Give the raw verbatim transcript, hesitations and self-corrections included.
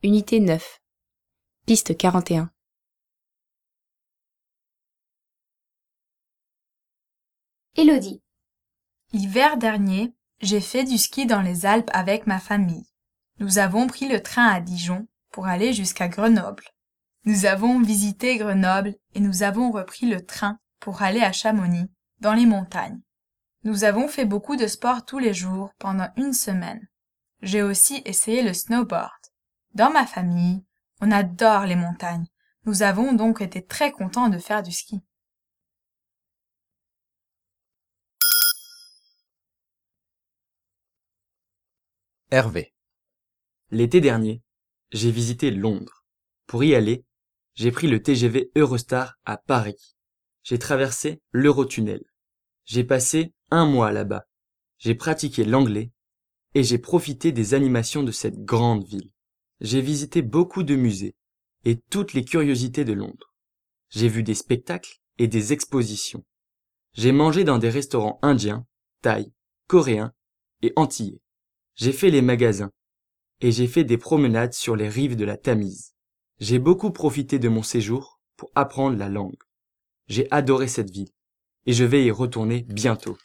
Unité neuf. Piste quarante et un. Élodie. L'hiver dernier, j'ai fait du ski dans les Alpes avec ma famille. Nous avons pris le train à Dijon pour aller jusqu'à Grenoble. Nous avons visité Grenoble et nous avons repris le train pour aller à Chamonix, dans les montagnes. Nous avons fait beaucoup de sport tous les jours pendant une semaine. J'ai aussi essayé le snowboard. Dans ma famille, on adore les montagnes. Nous avons donc été très contents de faire du ski. Hervé. L'été dernier, j'ai visité Londres. Pour y aller, j'ai pris le T G V Eurostar à Paris. J'ai traversé l'Eurotunnel. J'ai passé un mois là-bas. J'ai pratiqué l'anglais et j'ai profité des animations de cette grande ville. J'ai visité beaucoup de musées et toutes les curiosités de Londres. J'ai vu des spectacles et des expositions. J'ai mangé dans des restaurants indiens, thaïs, coréens et antillais. J'ai fait les magasins et j'ai fait des promenades sur les rives de la Tamise. J'ai beaucoup profité de mon séjour pour apprendre la langue. J'ai adoré cette ville et je vais y retourner bientôt.